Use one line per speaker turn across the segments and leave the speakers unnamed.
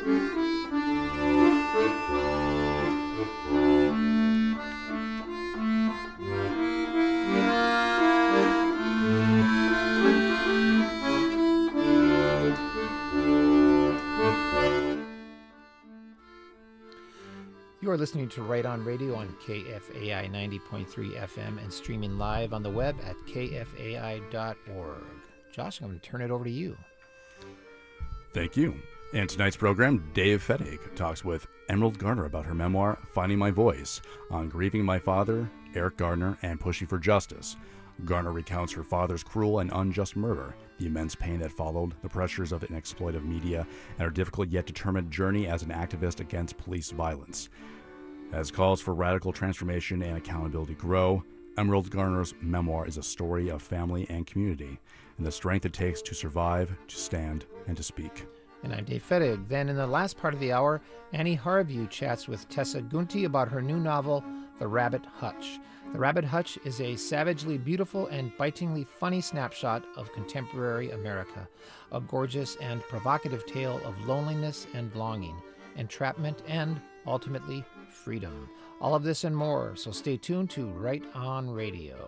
You are listening to Right On Radio on KFAI 90.3 FM and streaming live on the web at kfai.org. Josh, I'm going to turn it over to you.
Thank you. In tonight's program, Dave Fettig talks with Emerald Garner about her memoir, Finding My Voice, on grieving my father, Eric Garner, and pushing for justice. Garner recounts her father's cruel and unjust murder, the immense pain that followed, the pressures of an exploitive media, and her difficult yet determined journey as an activist against police violence. As calls for radical transformation and accountability grow, Emerald Garner's memoir is a story of family and community, and the strength it takes to survive, to stand, and to speak.
And I'm Dave Fettig. Then in the last part of the hour, Annie Harvey chats with Tessa Gunty about her new novel, The Rabbit Hutch. The Rabbit Hutch is a savagely beautiful and bitingly funny snapshot of contemporary America, a gorgeous and provocative tale of loneliness and longing, entrapment, and, ultimately, freedom. All of this and more, so stay tuned to Right On Radio.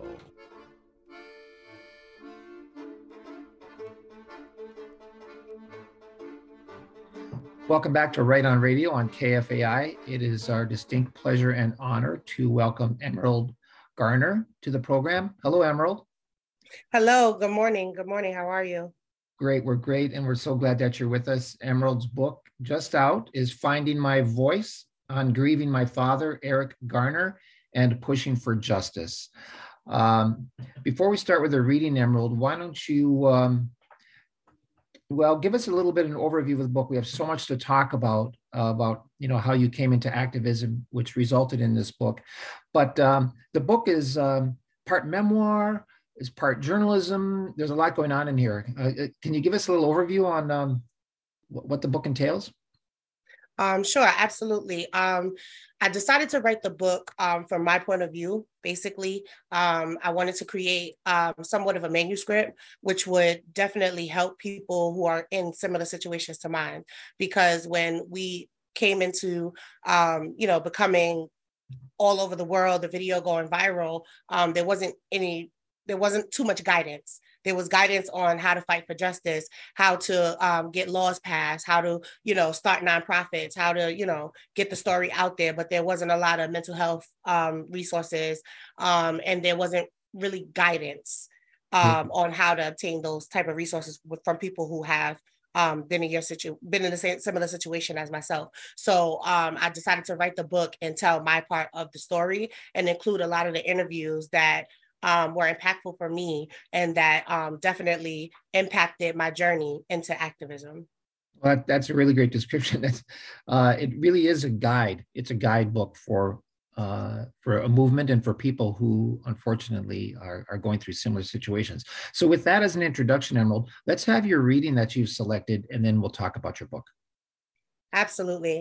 Welcome back to Right On Radio on KFAI. It is our distinct pleasure and honor to welcome Emerald Garner to the program. Hello, Emerald.
Hello, good morning. Good morning, how are you?
Great, we're great, and we're so glad that you're with us. Emerald's book, just out, is Finding My Voice, on grieving my father, Eric Garner, and pushing for justice. Before we start with the reading, Emerald, why don't you, give us a little bit of an overview of the book. We have so much to talk about how you came into activism, which resulted in this book. But the book is part memoir, is part journalism. There's a lot going on in here. Can you give us a little overview on what the book entails?
Sure, absolutely. I decided to write the book from my point of view. Basically, I wanted to create somewhat of a manuscript, which would definitely help people who are in similar situations to mine. Because when we came into, becoming all over the world, the video going viral, there wasn't too much guidance. There was guidance on how to fight for justice, how to get laws passed, how to, start nonprofits, how to, get the story out there. But there wasn't a lot of mental health resources, and there wasn't really guidance on how to obtain those type of resources from people who have been in the same similar situation as myself. So I decided to write the book and tell my part of the story and include a lot of the interviews that were impactful for me and that definitely impacted my journey into activism.
Well, that's a really great description. It really is a guide. It's a guidebook for a movement and for people who unfortunately are going through similar situations. So with that as an introduction, Emerald, let's have your reading that you've selected, and then we'll talk about your book.
Absolutely.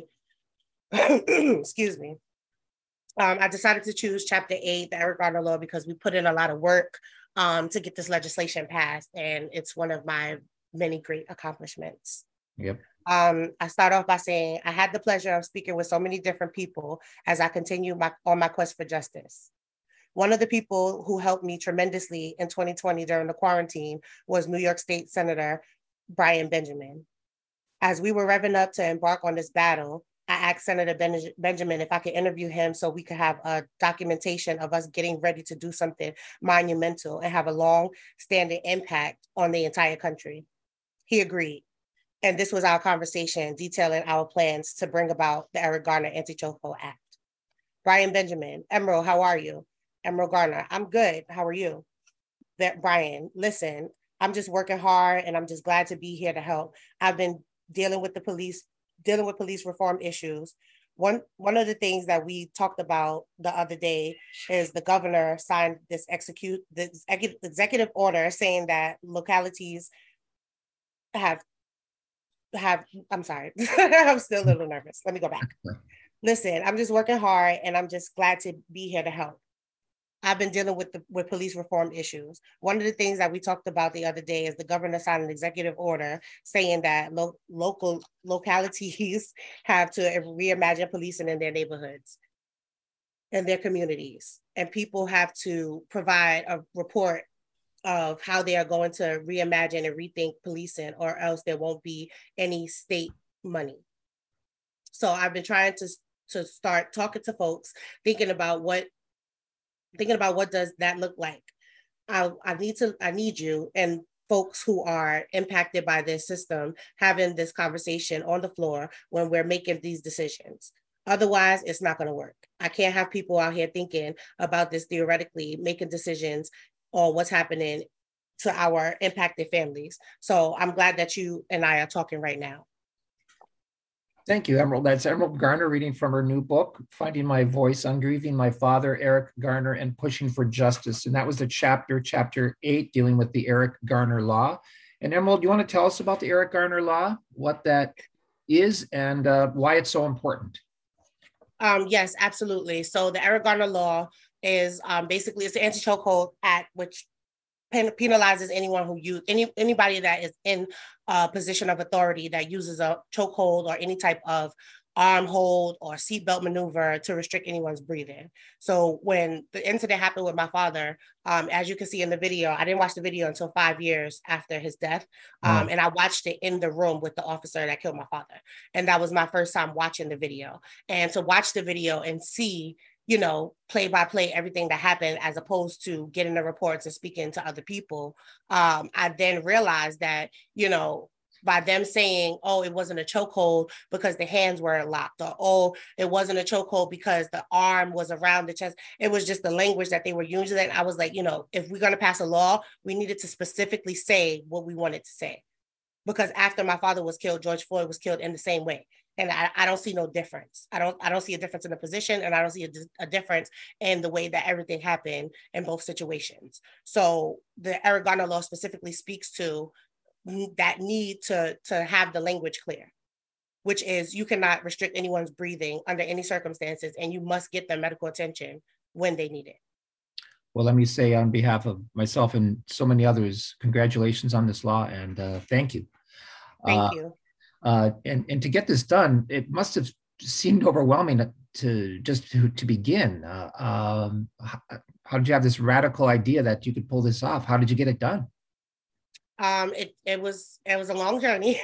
Excuse me. I decided to choose Chapter 8, the Eric Garner Law, because we put in a lot of work to get this legislation passed, and it's one of my many great accomplishments.
Yep.
I start off by saying I had the pleasure of speaking with so many different people as I continue on my quest for justice. One of the people who helped me tremendously in 2020 during the quarantine was New York State Senator Brian Benjamin. As we were revving up to embark on this battle, I asked Senator Benjamin if I could interview him so we could have a documentation of us getting ready to do something monumental and have a long-standing impact on the entire country. He agreed. And this was our conversation detailing our plans to bring about the Eric Garner Anti-Chokehold Act. Brian Benjamin, Emerald, how are you? Emerald Garner, I'm good. How are you? Brian, listen, I'm just working hard and I'm just glad to be here to help. I've been dealing with police reform issues. One of the things that we talked about the other day is the governor signed this executive order saying that localities I'm sorry, I'm still a little nervous. Let me go back. Listen, I'm just working hard and I'm just glad to be here to help. I've been dealing with police reform issues. One of the things that we talked about the other day is the governor signed an executive order saying that local localities have to reimagine policing in their neighborhoods and their communities. And people have to provide a report of how they are going to reimagine and rethink policing, or else there won't be any state money. So I've been trying to start talking to folks, thinking about what does that look like. I need you and folks who are impacted by this system having this conversation on the floor when we're making these decisions. Otherwise, it's not going to work. I can't have people out here thinking about this theoretically, making decisions on what's happening to our impacted families. So I'm glad that you and I are talking right now.
Thank you, Emerald. That's Emerald Garner reading from her new book, Finding My Voice on Grieving My Father, Eric Garner, and Pushing for Justice. And that was the chapter 8, dealing with the Eric Garner Law. And Emerald, you want to tell us about the Eric Garner Law, what that is, and why it's so important?
Yes, absolutely. So the Eric Garner Law is basically, it's the Anti-Chokehold Act, which penalizes anyone who anybody that is in a position of authority that uses a chokehold or any type of arm hold or seatbelt maneuver to restrict anyone's breathing. So when the incident happened with my father, as you can see in the video, I didn't watch the video until 5 years after his death. And I watched it in the room with the officer that killed my father. And that was my first time watching the video. And to watch the video and see, play by play, everything that happened, as opposed to getting the reports and speaking to other people. I then realized that, by them saying, oh, it wasn't a chokehold because the hands were locked, or, oh, it wasn't a chokehold because the arm was around the chest. It was just the language that they were using. And I was like, if we're going to pass a law, we needed to specifically say what we wanted to say. Because after my father was killed, George Floyd was killed in the same way. And I don't see no difference. I don't see a difference in the position, and I don't see a difference in the way that everything happened in both situations. So the Eric Garner Law specifically speaks to that need to have the language clear, which is you cannot restrict anyone's breathing under any circumstances, and you must get them medical attention when they need it.
Well, let me say on behalf of myself and so many others, congratulations on this law, and thank you.
Thank you.
And to get this done, it must have seemed overwhelming to begin. How did you have this radical idea that you could pull this off? How did you get it done?
It was a long journey.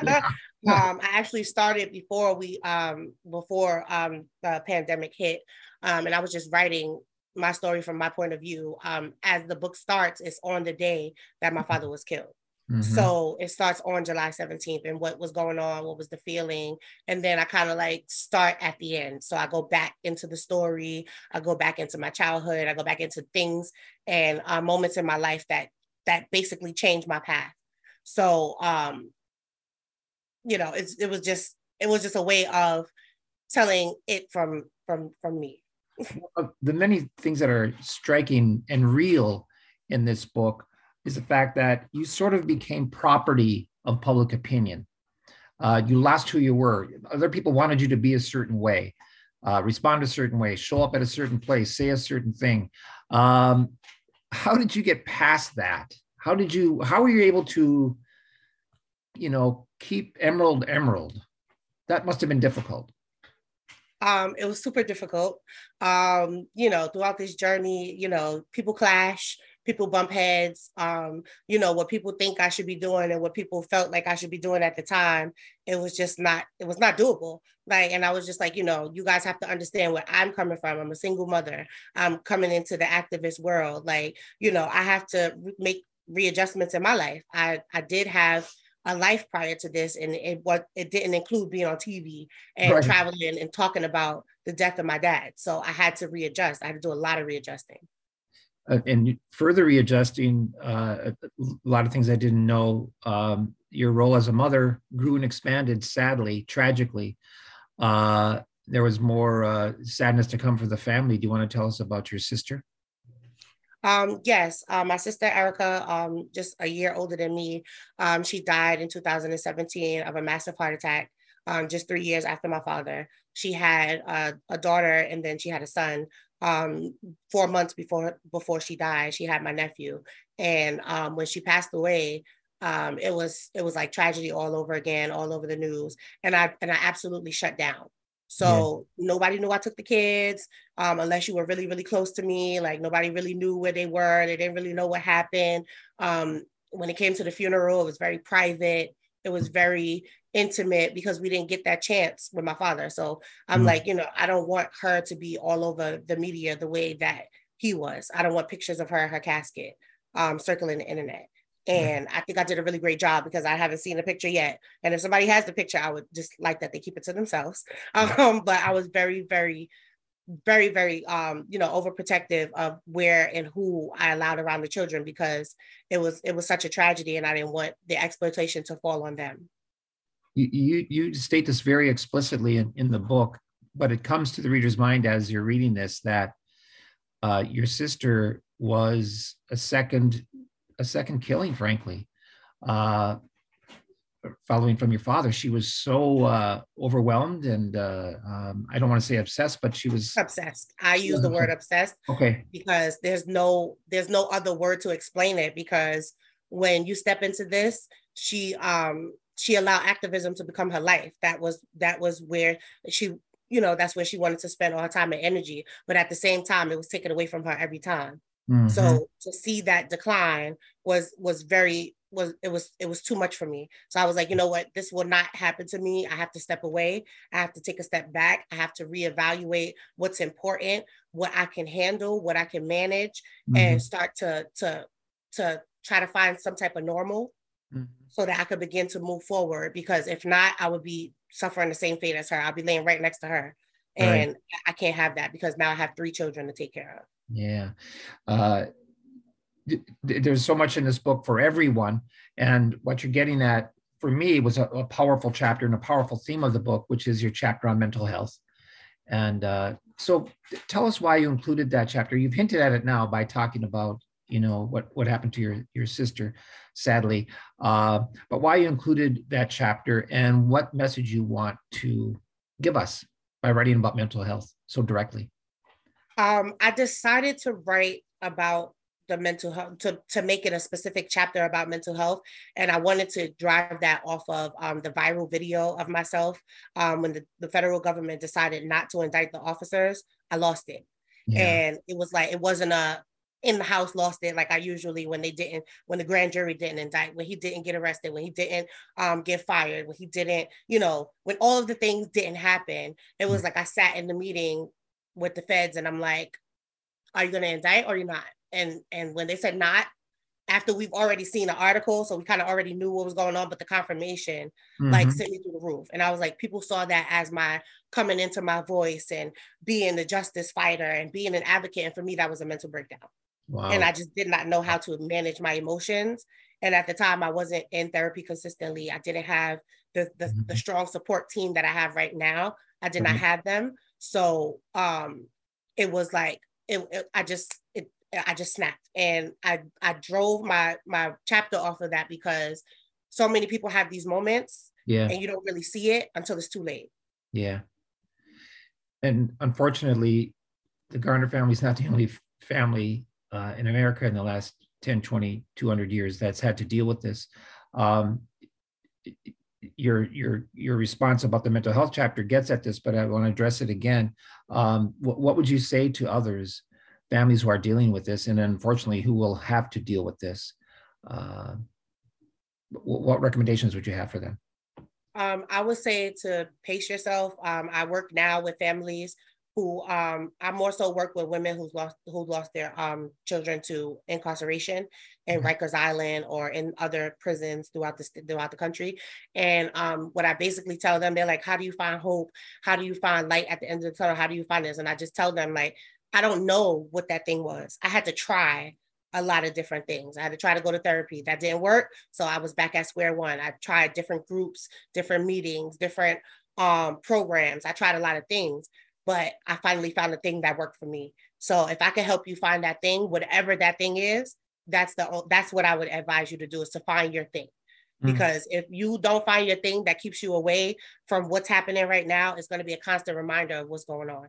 I actually started before the pandemic hit, and I was just writing my story from my point of view. As the book starts, it's on the day that my father was killed. Mm-hmm. So it starts on July 17th and what was going on, what was the feeling. And then I kind of start at the end. So I go back into the story. I go back into my childhood. I go back into things and moments in my life that basically changed my path. So, it was just a way of telling it from me.
The many things that are striking and real in this book is the fact that you sort of became property of public opinion. You lost who you were. Other people wanted you to be a certain way, respond a certain way, show up at a certain place, say a certain thing. How did you get past that? How were you able to, keep Emerald? That must have been difficult.
It was super difficult. Throughout this journey, people clash, people bump heads, what people think I should be doing and what people felt like I should be doing at the time. It was not doable. And I was just like, you guys have to understand where I'm coming from. I'm a single mother. I'm coming into the activist world. I have to make readjustments in my life. I did have a life prior to this, and it didn't include being on TV and right. Traveling and talking about the death of my dad. So I had to readjust. I had to do a lot of readjusting.
And further readjusting, a lot of things I didn't know. Your role as a mother grew and expanded, sadly, tragically. There was more sadness to come for the family. Do you want to tell us about your sister?
Yes, my sister Erica, just a year older than me, she died in 2017 of a massive heart attack, just 3 years after my father. She had a daughter, and then she had a son um, 4 months before she died. She had my nephew, and when she passed away, it was like tragedy all over again, all over the news, and I absolutely shut down.
Yeah.
So nobody knew I took the kids, unless you were really, really close to me. Like nobody really knew where they were. They didn't really know what happened. When it came to the funeral, it was very private. It was very intimate because we didn't get that chance with my father. So I'm like, I don't want her to be all over the media the way that he was. I don't want pictures of her casket circling the internet. And I think I did a really great job because I haven't seen the picture yet. And if somebody has the picture, I would just like that they keep it to themselves. But I was very, very, very, very, overprotective of where and who I allowed around the children because it was such a tragedy, and I didn't want the exploitation to fall on them.
You state this very explicitly in the book, but it comes to the reader's mind as you're reading this that your sister was a second killing, frankly. Following from your father, she was so overwhelmed and I don't want to say obsessed, but she was
obsessed. I use the word obsessed,
okay,
because there's no other word to explain it. Because when you step into this, she allowed activism to become her life. That was where she, that's where she wanted to spend all her time and energy. But at the same time, it was taken away from her every time. Mm-hmm. So to see that decline was too much for me. So I was like, you know what, this will not happen to me. I have to step away. I have to take a step back. I have to reevaluate what's important, what I can handle, what I can manage, and start to try to find some type of normal so that I could begin to move forward. Because if not, I would be suffering the same fate as her. I'll be laying right next to her. And right. I can't have that because now I have 3 children to take care of.
Yeah. There's so much in this book for everyone. And what you're getting at, for me, was a powerful chapter and a powerful theme of the book, which is your chapter on mental health. And so tell us why you included that chapter. You've hinted at it now by talking about, what happened to your sister, sadly. But why you included that chapter and what message you want to give us by writing about mental health so directly.
I decided to write about the mental health, to make it a specific chapter about mental health. And I wanted to drive that off of the viral video of myself. When the federal government decided not to indict the officers, I lost it. Yeah. And it was like, it wasn't in the house lost it like I usually, when the grand jury didn't indict, when he didn't get arrested, when he didn't get fired, when he didn't, when all of the things didn't happen, it was like I sat in the meeting with the feds and I'm like, are you going to indict or you're not? And when they said not, after we've already seen the article, so we kind of already knew what was going on, but the confirmation like sent me through the roof. And I was like, people saw that as my coming into my voice and being the justice fighter and being an advocate. And for me, that was a mental breakdown. Wow. And I just did not know how to manage my emotions. And at the time, I wasn't in therapy consistently. I didn't have the strong support team that I have right now. I did not have them. So it was like, I just snapped, and I drove my chapter off of that because so many people have these moments, and you don't really see it until it's too late.
Yeah. And unfortunately, the Garner family is not the only family in America in the last 10, 20, 200 years that's had to deal with this. Your response about the mental health chapter gets at this, but I want to address it again. What would you say to others, families who are dealing with this, and unfortunately who will have to deal with this? What recommendations would you have for them?
I would say to pace yourself. I work now with families who I more so work with women who lost their children to incarceration in Rikers Island or in other prisons throughout the country. And what I basically tell them, they're like, how do you find hope? How do you find light at the end of the tunnel? How do you find this? And I just tell them, like, I don't know what that thing was. I had to try a lot of different things. I had to try to go to therapy. That didn't work. So I was back at square one. I tried different groups, different meetings, different programs. I tried a lot of things, but I finally found the thing that worked for me. So if I can help you find that thing, whatever that thing is, that's what I would advise you to do, is to find your thing. Because if you don't find your thing that keeps you away from what's happening right now, it's going to be a constant reminder of what's going on.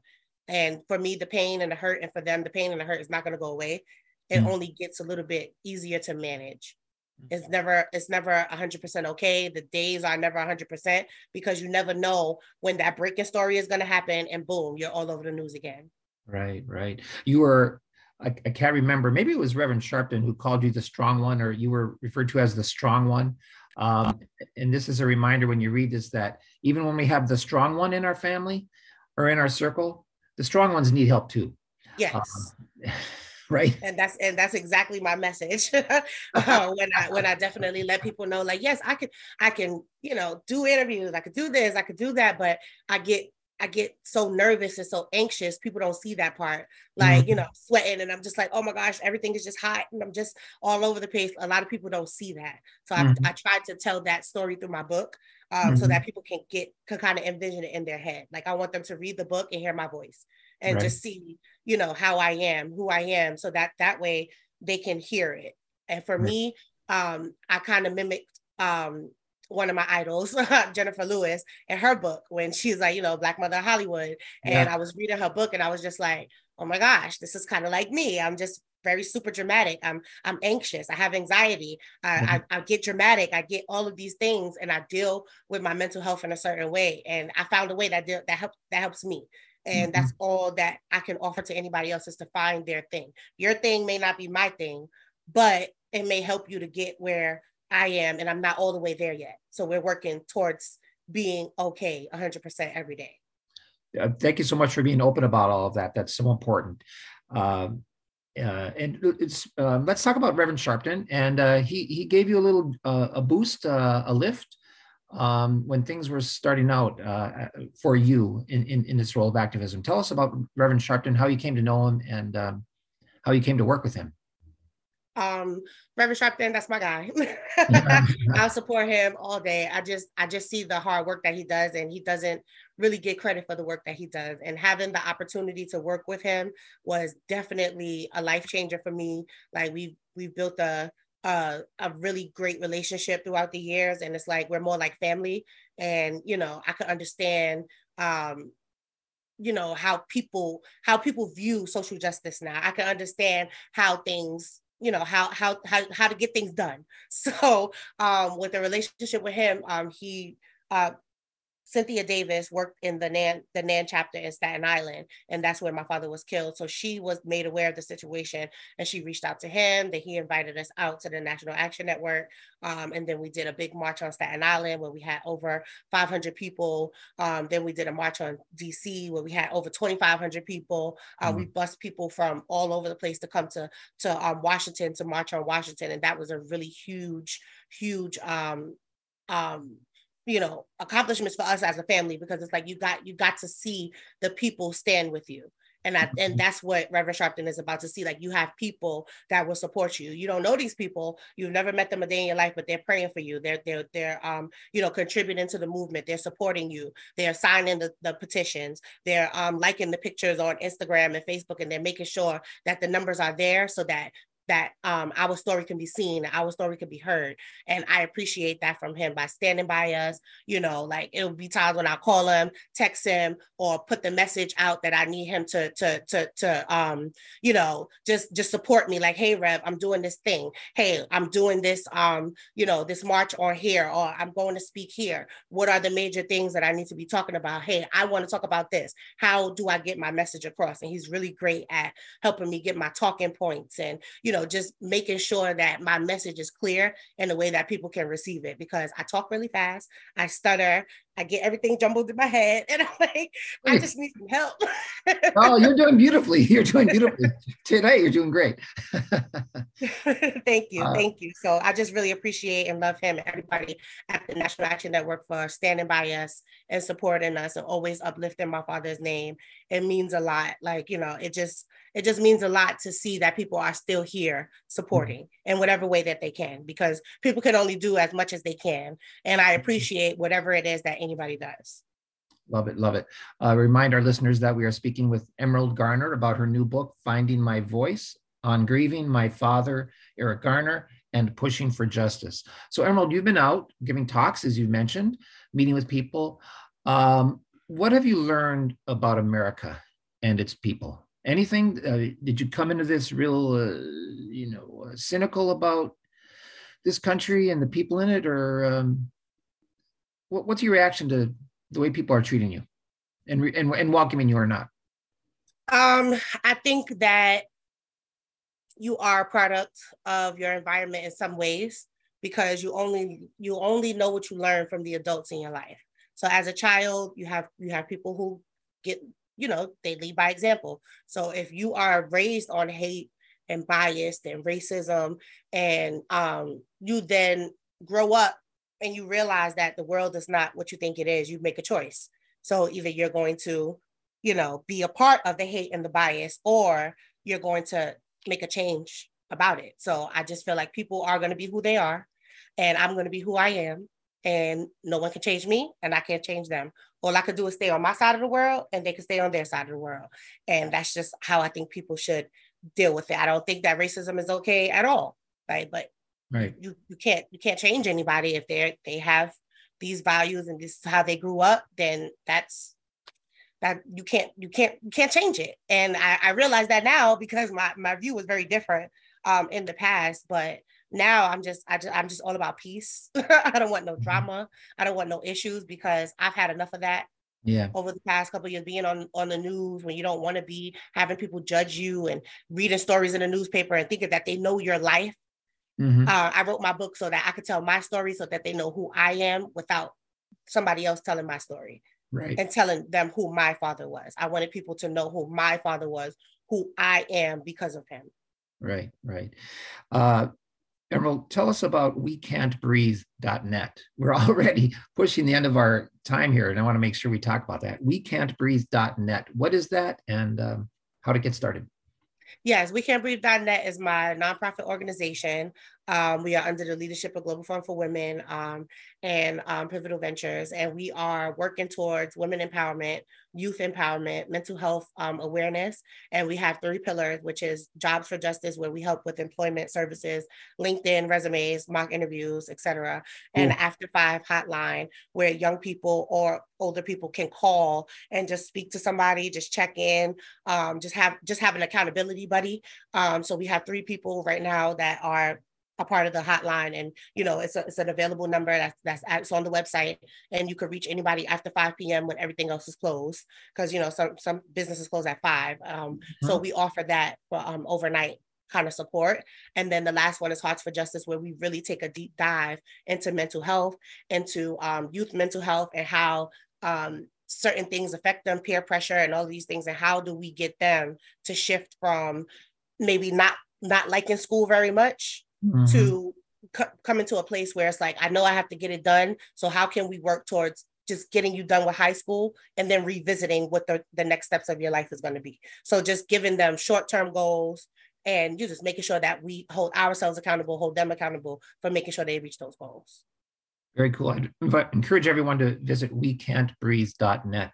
And for me, the pain and the hurt, and for them, the pain and the hurt is not going to go away. It only gets a little bit easier to manage. It's never 100% okay. The days are never 100% because you never know when that breaking story is going to happen, and boom, you're all over the news again.
Right, right. You were, I can't remember, maybe it was Reverend Sharpton who called you the strong one, or you were referred to as the strong one. And this is a reminder when you read this, that even when we have the strong one in our family or in our circle, the strong ones need help too.
Yes.
Right.
And that's exactly my message. when I definitely let people know, like, yes, I can, do interviews, I could do this, I could do that, but I get so nervous and so anxious. People don't see that part, like, sweating, and I'm just like, oh my gosh, everything is just hot and I'm just all over the place. A lot of people don't see that. So I tried to tell that story through my book, so that people can kind of envision it in their head. Like, I want them to read the book and hear my voice and just see, how I am, who I am, so that way they can hear it. And for me, I kind of mimicked one of my idols, Jennifer Lewis, and her book, when she's like, Black Mother of Hollywood. And I was reading her book and I was just like, oh my gosh, this is kind of like me. I'm just very super dramatic. I'm anxious. I have anxiety. I get dramatic. I get all of these things, and I deal with my mental health in a certain way. And I found a way that helps me. And that's all that I can offer to anybody else, is to find their thing. Your thing may not be my thing, but it may help you to get where I am, and I'm not all the way there yet. So we're working towards being okay 100% every day.
Thank you so much for being open about all of that. That's so important. And let's talk about Reverend Sharpton. And he gave you a little a boost, a lift when things were starting out for you in this role of activism. Tell us about Reverend Sharpton, how you came to know him, and how you came to work with him.
Reverend Sharpton, that's my guy. I'll support him all day. I just see the hard work that he does, and he doesn't really get credit for the work that he does. And having the opportunity to work with him was definitely a life changer for me. Like, we've built a really great relationship throughout the years, and it's like we're more like family. And I could understand how people view social justice now. I can understand how things, how to get things done. So with the relationship with him, Cynthia Davis worked in the NAN chapter in Staten Island, and that's where my father was killed. So she was made aware of the situation, and she reached out to him. That he invited us out to the National Action Network, and then we did a big march on Staten Island where we had over 500 people. Then we did a march on DC where we had over 2,500 people. We bused people from all over the place to come to Washington to march on Washington, and that was a really huge accomplishments for us as a family, because it's like you got to see the people stand with you. And that's what Reverend Sharpton is about, to see, like, you have people that will support you. You don't know these people, you've never met them a day in your life, but they're praying for you. They're contributing to the movement. They're supporting you. They're signing the petitions. They're liking the pictures on Instagram and Facebook, and they're making sure that the numbers are there so that our story can be seen, our story can be heard. And I appreciate that from him by standing by us. Like, it'll be times when I call him, text him, or put the message out that I need him to just support me. Like, hey, Rev, I'm doing this thing. Hey, I'm doing this, this march on here, or I'm going to speak here. What are the major things that I need to be talking about? Hey, I want to talk about this. How do I get my message across? And he's really great at helping me get my talking points, and, just making sure that my message is clear in a way that people can receive it, because I talk really fast, I stutter, I get everything jumbled in my head, and I'm like, I just need some help.
Oh, you're doing beautifully. You're doing beautifully. Today, you're doing great.
Thank you. So I just really appreciate and love him and everybody at the National Action Network for standing by us and supporting us and always uplifting my father's name. It means a lot. Like, it just means a lot to see that people are still here supporting in whatever way that they can, because people can only do as much as they can. And I appreciate whatever it is that anybody does.
Love it. Love it. Remind our listeners that we are speaking with Emerald Garner about her new book, Finding My Voice, on grieving my father, Eric Garner, and pushing for justice. So Emerald, you've been out giving talks, as you mentioned, meeting with people. What have you learned about America and its people. Anything, did you come into this real, cynical about this country and the people in it, or what's your reaction to the way people are treating you and welcoming you or not?
I think that you are a product of your environment in some ways, because you only know what you learn from the adults in your life. So as a child, you have people who get, they lead by example. So if you are raised on hate and bias and racism, and you then grow up and you realize that the world is not what you think it is, you make a choice. So either you're going to, be a part of the hate and the bias, or you're going to make a change about it. So I just feel like people are going to be who they are, and I'm going to be who I am, and no one can change me and I can't change them. All I could do is stay on my side of the world, and they can stay on their side of the world. And that's just how I think people should deal with it. I don't think that racism is okay at all, right? But
right.
You can't change anybody if they have these values and this is how they grew up. Then that's that you can't change it. And I realize that now, because my view was very different in the past, but now I'm just all about peace. I don't want no drama. I don't want no issues, because I've had enough of that.
Yeah.
Over the past couple of years, being on the news when you don't want to be, having people judge you and reading stories in the newspaper and thinking that they know your life.
Mm-hmm.
I wrote my book so that I could tell my story, so that they know who I am without somebody else telling my story.
Right.
And telling them who my father was. I wanted people to know who my father was, who I am because of him.
Right. Emerald, tell us about WeCan'tBreathe.net. We're already pushing the end of our time here, and I want to make sure we talk about that. WeCan'tBreathe.net. What is that, and how to get started?
Yes, WeCan'tBreathe.net is my nonprofit organization. We are under the leadership of Global Fund for Women and Pivotal Ventures, and we are working towards women empowerment, youth empowerment, mental health awareness, and we have 3 pillars, which is Jobs for Justice, where we help with employment services, LinkedIn resumes, mock interviews, etc., and After 5 hotline, where young people or older people can call and just speak to somebody, just check in, just have an accountability buddy. So we have 3 people right now that are a part of the hotline, and it's an available number that's on the website, and you could reach anybody after 5 p.m. when everything else is closed, because some businesses close at 5. So we offer that for overnight kind of support. And then the last one is Hearts for Justice, where we really take a deep dive into mental health, into youth mental health, and how certain things affect them, peer pressure and all these things, and how do we get them to shift from maybe not liking school very much to come into a place where it's like, I know I have to get it done. So how can we work towards just getting you done with high school and then revisiting what the next steps of your life is going to be? So just giving them short-term goals, and you just making sure that we hold ourselves accountable, hold them accountable for making sure they reach those goals.
Very cool. I encourage everyone to visit WeCan'tBreathe.net.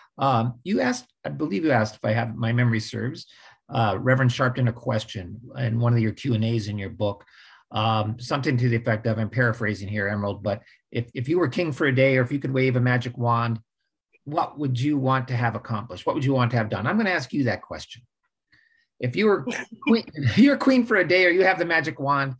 I believe you asked, if I have my memory serves, Reverend Sharpton, a question in one of your Q&As in your book, something to the effect of, I'm paraphrasing here, Emerald, but if you were king for a day, or if you could wave a magic wand, what would you want to have accomplished? What would you want to have done? I'm going to ask you that question. If you were queen, you're queen for a day, or you have the magic wand,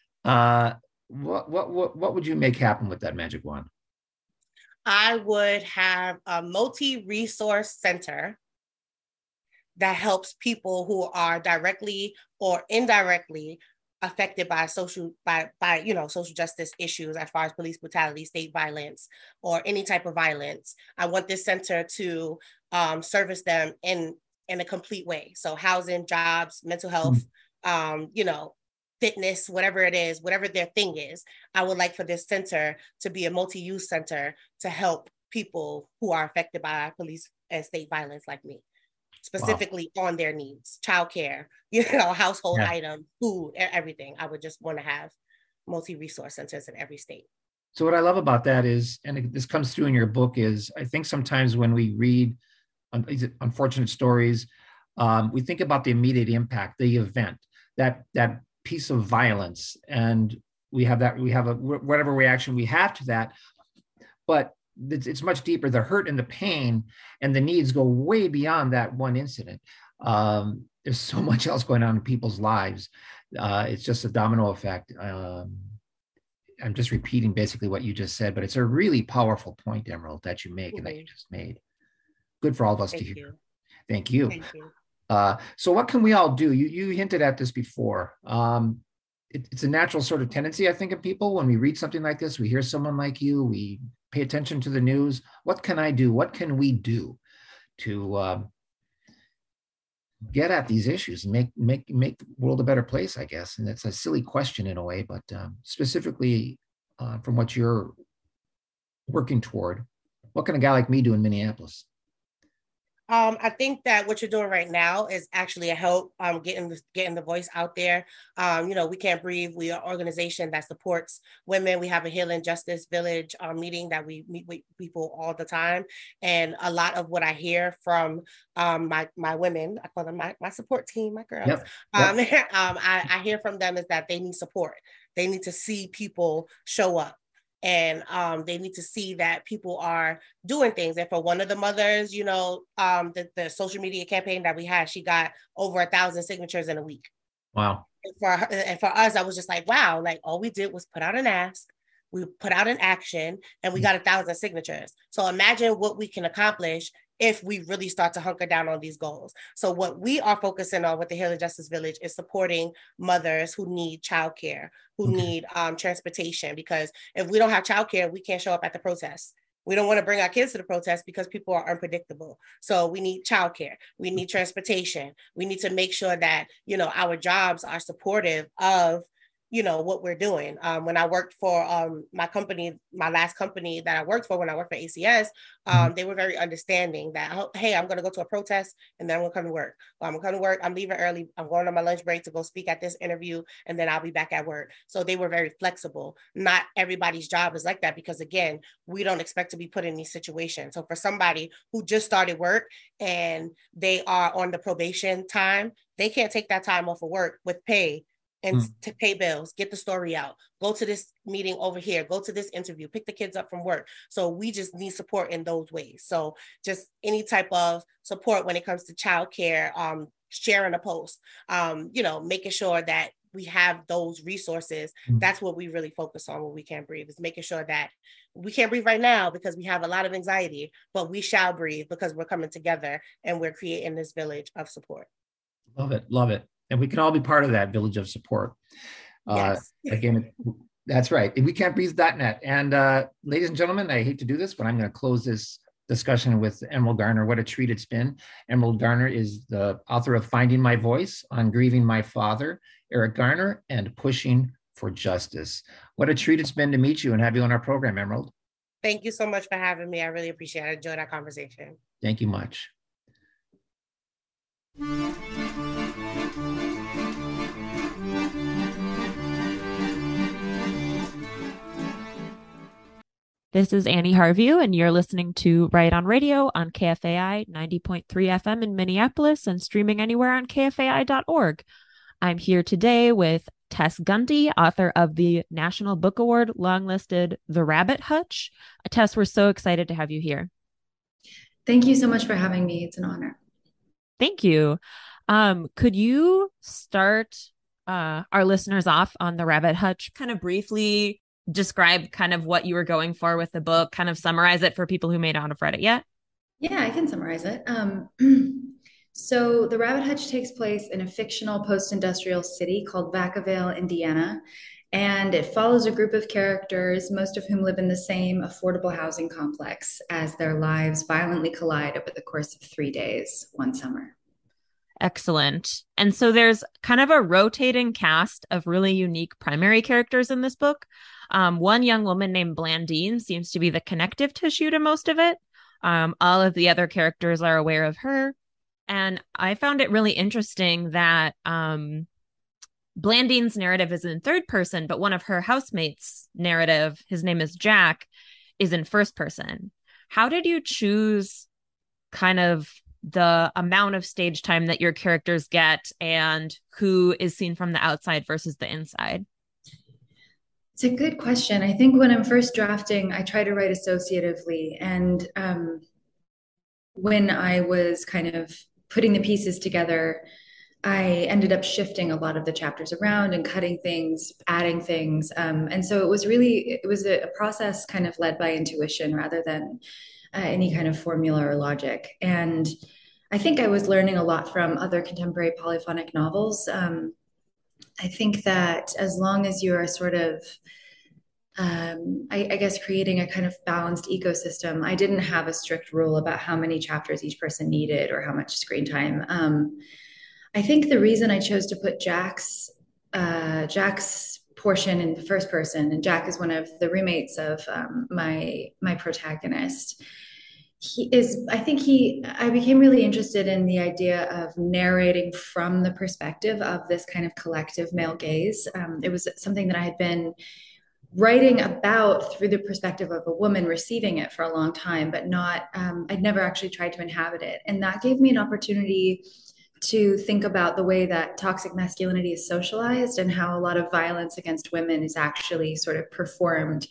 what would you make happen with that magic wand?
I would have a multi-resource center that helps people who are directly or indirectly affected by social justice issues, as far as police brutality, state violence, or any type of violence. I want this center to service them in a complete way. So housing, jobs, mental health, fitness, whatever it is, whatever their thing is. I would like for this center to be a multi-use center to help people who are affected by police and state violence like me, specifically on their needs, childcare, household items, food, everything. I would just want to have multi-resource centers in every state.
So what I love about that is, and this comes through in your book, is I think sometimes when we read unfortunate stories, we think about the immediate impact, the event, that piece of violence, and we have whatever reaction we have to that. But it's much deeper. The hurt and the pain and the needs go way beyond that one incident. There's so much else going on in people's lives. It's just a domino effect. I'm just repeating basically what you just said, but it's a really powerful point, Emerald, that you make and that you just made. Good for all of us to hear. Thank you. Thank you. So what can we all do? You hinted at this before. It's a natural sort of tendency, I think, of people when we read something like this, we hear someone like you, we pay attention to the news. What can I do? What can we do to get at these issues and make the world a better place, I guess? And it's a silly question in a way, but specifically from what you're working toward, what can a guy like me do in Minneapolis?
I think that what you're doing right now is actually a help getting the voice out there. We Can't Breathe. We are an organization that supports women. We have a Healing Justice Village meeting that we meet with people all the time. And a lot of what I hear from my women, I call them my support team, my girls. Yep. I hear from them is that they need support. They need to see people show up. And they need to see that people are doing things. And for one of the mothers, the social media campaign that we had, she got over 1,000 signatures in a week.
Wow.
And for us, I was just like, wow, like all we did was put out an ask, we put out an action, and we got 1,000 signatures. So imagine what we can accomplish if we really start to hunker down on these goals. So what we are focusing on with the Healing Justice Village is supporting mothers who need childcare, who need transportation, because if we don't have childcare, we can't show up at the protest. We don't want to bring our kids to the protest because people are unpredictable. So we need childcare, we need transportation. We need to make sure that, our jobs are supportive of what we're doing. When I worked for my company, my last company that I worked for when I worked for ACS, they were very understanding that, hey, I'm going to go to a protest and then I'm going to come to work. Well, I'm going to come to work. I'm leaving early. I'm going on my lunch break to go speak at this interview, and then I'll be back at work. So they were very flexible. Not everybody's job is like that because, again, we don't expect to be put in these situations. So for somebody who just started work and they are on the probation time, they can't take that time off of work with pay and to pay bills, get the story out, go to this meeting over here, go to this interview, pick the kids up from work. So we just need support in those ways. So just any type of support when it comes to childcare, sharing a post, making sure that we have those resources. That's what we really focus on when We Can't Breathe, is making sure that we can't breathe right now because we have a lot of anxiety, but we shall breathe because we're coming together and we're creating this village of support.
Love it. Love it. And we can all be part of that village of support.
Yes.
Again, that's right. We can't breathe.net. And ladies and gentlemen, I hate to do this, but I'm going to close this discussion with Emerald Garner. What a treat it's been. Emerald Garner is the author of Finding My Voice, On Grieving My Father, Eric Garner, and Pushing for Justice. What a treat it's been to meet you and have you on our program, Emerald.
Thank you so much for having me. I really appreciate it. I enjoyed our conversation.
Thank you much.
This is Annie Harvey, and you're listening to Right on Radio on KFAI 90.3 FM in Minneapolis and streaming anywhere on kfai.org. I'm here today with Tess Gundy, author of the National Book Award long-listed The Rabbit Hutch. Tess, we're so excited to have you here.
Thank you so much for having me. It's an honor.
Thank you. Could you start our listeners off on The Rabbit Hutch, kind of briefly describe kind of what you were going for with the book, kind of summarize it for people who may not have read it yet?
Yeah, I can summarize it. So The Rabbit Hutch takes place in a fictional post-industrial city called Vacaville, Indiana, and it follows a group of characters, most of whom live in the same affordable housing complex, as their lives violently collide over the course of 3 days one summer.
Excellent. And so there's kind of a rotating cast of really unique primary characters in this book. One young woman named Blandine seems to be the connective tissue to most of it. All of the other characters are aware of her. And I found it really interesting that Blandine's narrative is in third person, but one of her housemates' narrative, his name is Jack, is in first person. How did you choose kind of the amount of stage time that your characters get and who is seen from the outside versus the inside?
It's a good question. I think when I'm first drafting, I try to write associatively. And when I was kind of putting the pieces together, I ended up shifting a lot of the chapters around and cutting things, adding things. And so it was a process kind of led by intuition rather than any kind of formula or logic. And I think I was learning a lot from other contemporary polyphonic novels. I think that as long as you are sort of I guess creating a kind of balanced ecosystem. I didn't have a strict rule about how many chapters each person needed or how much screen time. I think the reason I chose to put Jack's portion in the first person, and Jack is one of the roommates of my protagonist. I became really interested in the idea of narrating from the perspective of this kind of collective male gaze. It was something that I had been writing about through the perspective of a woman receiving it for a long time, but not, I'd never actually tried to inhabit it. And that gave me an opportunity to think about the way that toxic masculinity is socialized and how a lot of violence against women is actually sort of performed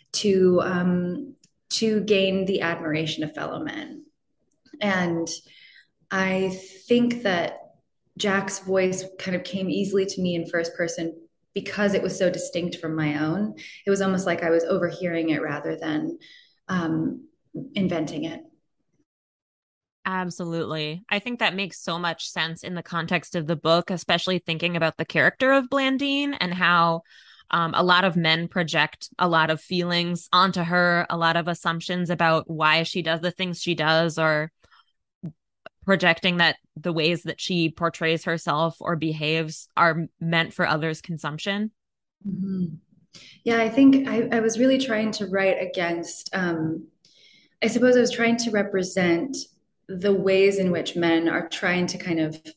to gain the admiration of fellow men. And I think that Jack's voice kind of came easily to me in first person because it was so distinct from my own. It was almost like I was overhearing it rather than inventing it.
Absolutely. I think that makes so much sense in the context of the book, especially thinking about the character of Blandine and how a lot of men project a lot of feelings onto her, a lot of assumptions about why she does the things she does, or projecting that the ways that she portrays herself or behaves are meant for others' consumption.
Mm-hmm. Yeah, I think I was really trying to write against, I suppose I was trying to represent the ways in which men are trying to kind of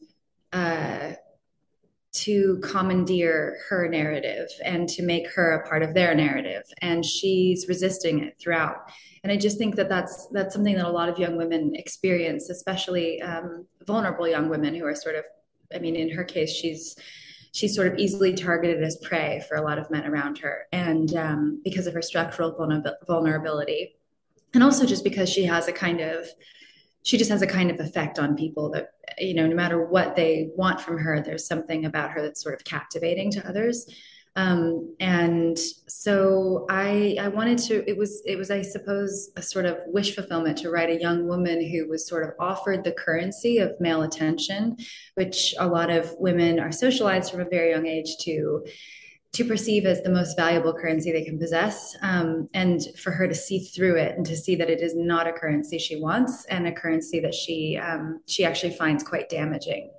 to commandeer her narrative and to make her a part of their narrative, and she's resisting it throughout. And I just think that that's something that a lot of young women experience, especially vulnerable young women who are sort of, I mean, in her case, she's sort of easily targeted as prey for a lot of men around her, and because of her structural vulnerability, and also just because she just has a kind of effect on people that, you know, no matter what they want from her, there's something about her that's sort of captivating to others. And so I wanted to, it was, I suppose, a sort of wish fulfillment to write a young woman who was sort of offered the currency of male attention, which a lot of women are socialized from a very young age to perceive as the most valuable currency they can possess, and for her to see through it and to see that it is not a currency she wants and a currency that she actually finds quite damaging.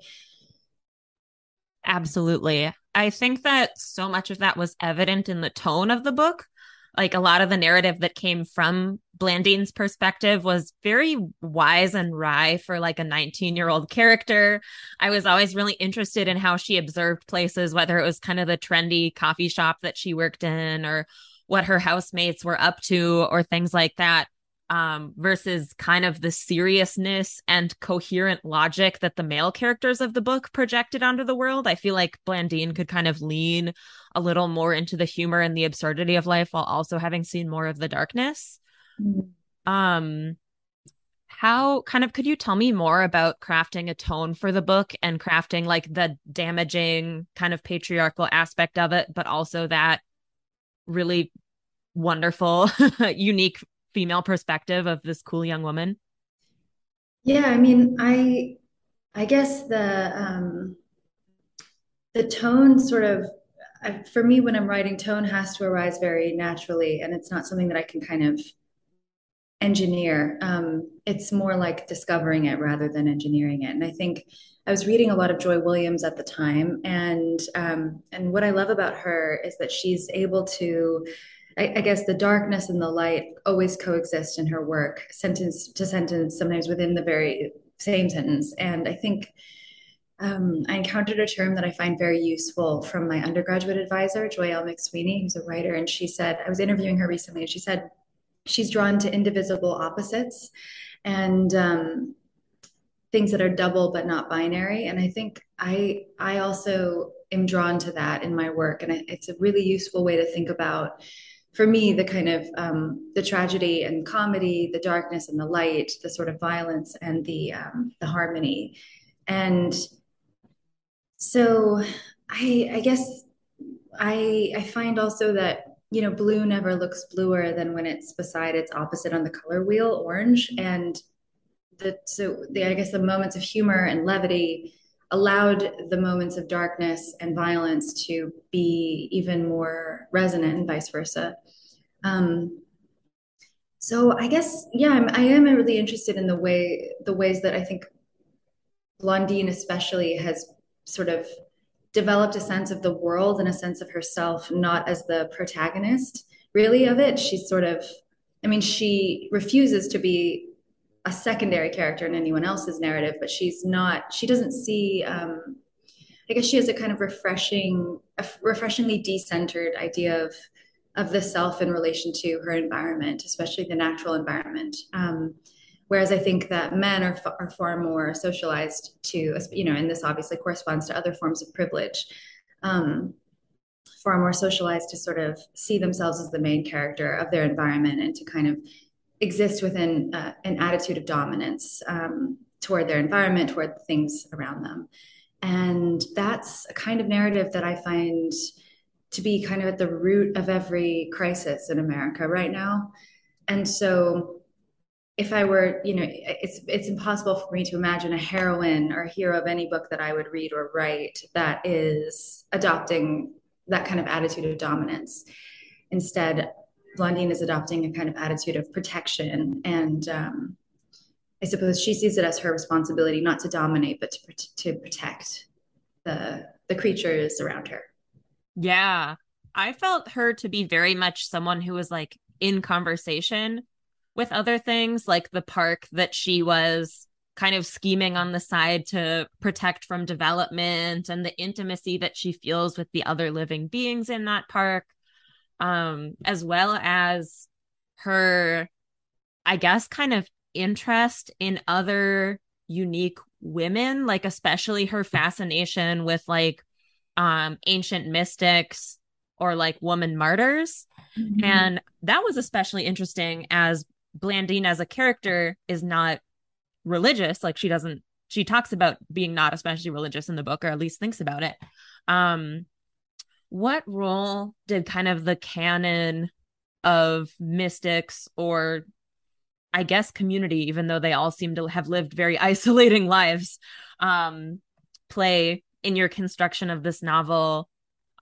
Absolutely. I think that so much of that was evident in the tone of the book. Like a lot of the narrative that came from Blandine's perspective was very wise and wry for like a 19-year-old character. I was always really interested in how she observed places, whether it was kind of the trendy coffee shop that she worked in or what her housemates were up to or things like that. Versus kind of the seriousness and coherent logic that the male characters of the book projected onto the world. I feel like Blandine could kind of lean a little more into the humor and the absurdity of life while also having seen more of the darkness. Mm-hmm. How kind of could you tell me more about crafting a tone for the book and crafting like the damaging kind of patriarchal aspect of it, but also that really wonderful, unique female perspective of this cool young woman?
Yeah, I mean, I guess the tone sort of, for me, when I'm writing, tone has to arise very naturally, and it's not something that I can kind of engineer. It's more like discovering it rather than engineering it. And I think I was reading a lot of Joy Williams at the time, and what I love about her is that she's able to, I guess the darkness and the light always coexist in her work, sentence to sentence, sometimes within the very same sentence. And I think I encountered a term that I find very useful from my undergraduate advisor, Joy L. McSweeney, who's a writer. And she said, I was interviewing her recently, and she said she's drawn to indivisible opposites and things that are double but not binary. And I think I also am drawn to that in my work. And it's a really useful way to think about, for me, the kind of the tragedy and comedy, the darkness and the light, the sort of violence and the harmony. And so I guess I find also that, you know, blue never looks bluer than when it's beside its opposite on the color wheel, orange. And I guess the moments of humor and levity allowed the moments of darkness and violence to be even more resonant and vice versa. So I guess, yeah, I am really interested in the ways that I think Blondine especially has sort of developed a sense of the world and a sense of herself, not as the protagonist really of it. She's sort of, I mean, she refuses to be a secondary character in anyone else's narrative, but she doesn't see, I guess she has a kind of refreshingly decentered idea of the self in relation to her environment, especially the natural environment. Whereas I think that men are far more socialized to, you know, and this obviously corresponds to other forms of privilege, far more socialized to sort of see themselves as the main character of their environment and to kind of exist within an attitude of dominance toward their environment, toward the things around them. And that's a kind of narrative that I find to be kind of at the root of every crisis in America right now. And so if I were, you know, it's impossible for me to imagine a heroine or a hero of any book that I would read or write that is adopting that kind of attitude of dominance. Instead, Blondine is adopting a kind of attitude of protection. And I suppose she sees it as her responsibility not to dominate, but to protect the creatures around her.
Yeah. I felt her to be very much someone who was like in conversation with other things, like the park that she was kind of scheming on the side to protect from development, and the intimacy that she feels with the other living beings in that park, as well as her, I guess, kind of interest in other unique women, like especially her fascination with like ancient mystics or like woman martyrs. Mm-hmm. And that was especially interesting as Blandine as a character is not religious. Like she talks about being not especially religious in the book, or at least thinks about it. What role did kind of the canon of mystics, or I guess community, even though they all seem to have lived very isolating lives, play in your construction of this novel?